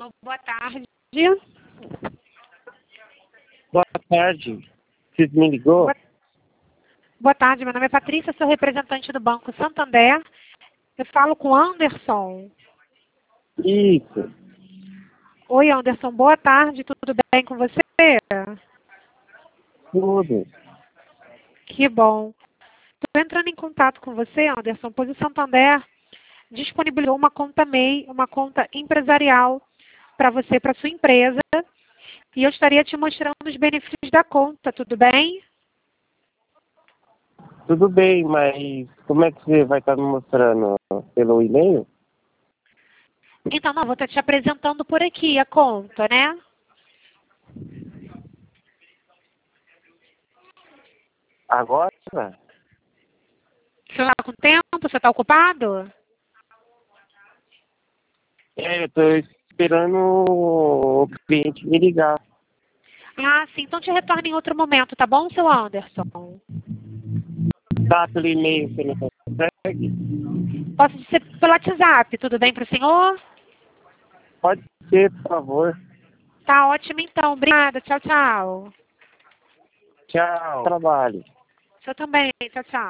Alô, boa tarde. Boa tarde. Você me ligou? Boa tarde, meu nome é Patrícia, sou representante do Banco Santander. Eu falo com Anderson. Isso. Oi, Anderson, boa tarde, tudo bem com você? Tudo. Que bom. Estou entrando em contato com você, Anderson, pois o Santander disponibilizou uma conta MEI, uma conta empresarial para você, para sua empresa. E eu estaria te mostrando os benefícios da conta, tudo bem? Tudo bem, mas como é que você vai estar me mostrando? Pelo e-mail? Então, não, vou estar te apresentando por aqui a conta, né? Agora? Você está com tempo? Você está ocupado? Eu estou esperando o cliente me ligar. Ah, sim. Então te retorno em outro momento, tá bom, seu Anderson? Tá pelo e-mail, você não consegue? Posso ser pelo WhatsApp, tudo bem para o senhor? Pode ser, por favor. Tá ótimo então. Obrigada. Tchau, tchau. Tchau. Trabalho. Você também. Tchau, tchau.